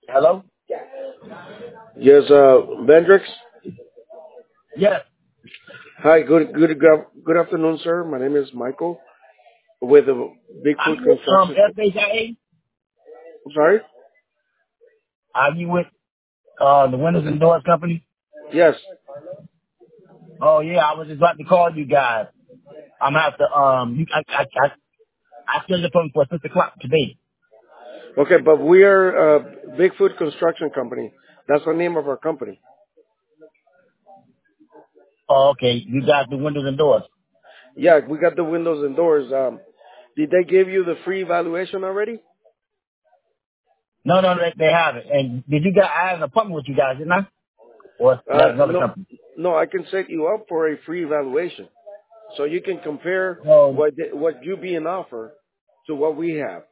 Hello? Yes, Bendrix. Yes. Hi, good afternoon, sir. My name is Michael with Are Bigfoot you with Construction. FHIA? I'm sorry. Are you with the Windows and Doors Company? Yes. Oh yeah, I was just about to call you guys. I'm gonna have to I scheduled appointment for 6 o'clock today. Okay, but we are Bigfoot Construction Company. That's the name of our company. Oh, okay. You guys do windows and doors. Yeah, we got the windows and doors. Did they give you the free evaluation already? No, they haven't. And did you guys I had an appointment with you guys, didn't I? Or that's another No, company. no. I can set you up for a free evaluation, so you can compare Oh what you being offered to what we have.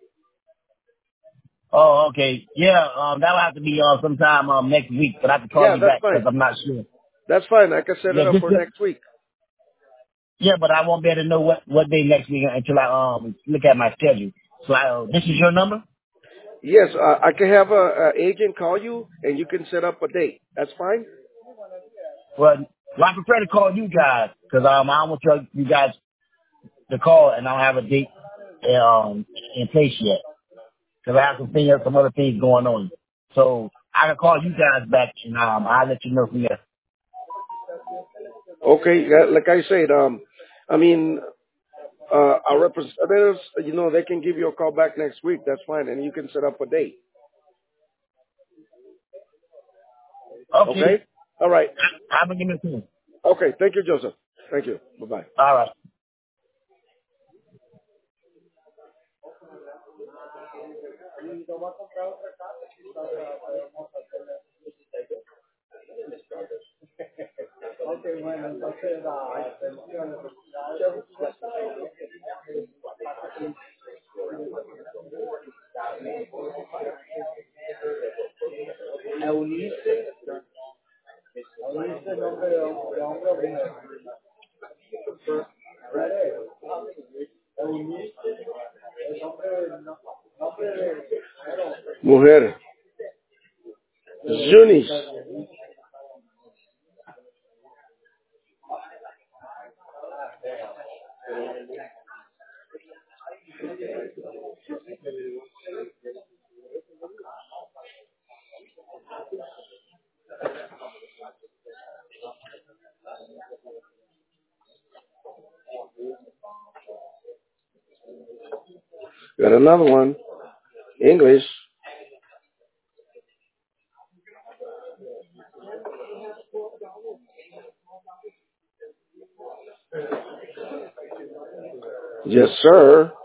oh okay. Yeah, that'll have to be sometime next week, but I have to call Yeah, you that's back because fine. I'm not sure. That's fine. I can set Yeah, it up just for next week. yeah, but I won't be able to know what day next week until I look at my schedule. So this is your number? Yes, I can have a agent call you, and you can set up a date. That's fine. Well, I prefer to call you guys because I don't want you guys to call and I don't have a date in place yet because I have some other things going on. So I can call you guys back and I'll let you know from there. Okay, yeah, like I said, I mean, our representatives, they can give you a call back next week. That's fine, and you can set up a date. Okay, Okay. All right. I'm gonna give it to you. Okay. Thank you, Joseph. Thank you. Bye bye. All right. Mujer. Zunis. Got another one. English. Yes, sir.